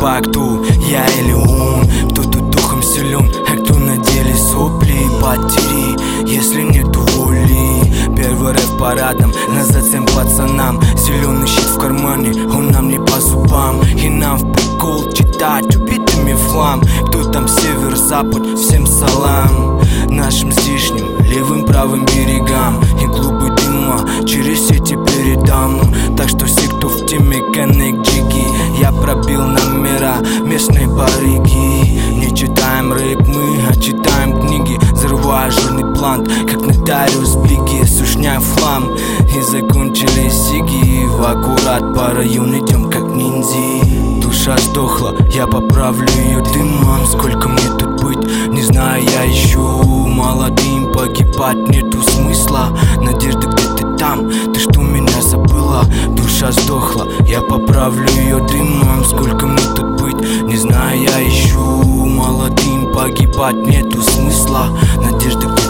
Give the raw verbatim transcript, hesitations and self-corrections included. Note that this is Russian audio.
судьба, кто я или он? Кто тут духом силен, а кто на деле сопли и потери? Если нету воли, первый рэп парадом, назад всем пацанам. Зеленый щит в кармане, он нам не по зубам. И нам в прикол читать убитыми флам. Кто там север, запад, всем салам. Нашим здешним, левым, правым берегам. И клубы дыма через сети передам. Так что все, кто в теме, коннект джиги. Я пробил номера местной барыги. Не читаем рэп мы, а читаем книги. Взрывая жирный план, как нотариус Бигги. Сушняю флам и закончили сиги. В аккурат по району идем как ниндзи. Душа сдохла, я поправлю ее дымом. Сколько мне тут быть, не знаю, я ищу. Молодым погибать нету смысла. Надежда, где ты там? Ты что, меня забыла? Душа сдохла, я поправлю ее дымом. Сколько мне тут быть, не знаю, я ищу. Молодым погибать нету смысла. Надежда,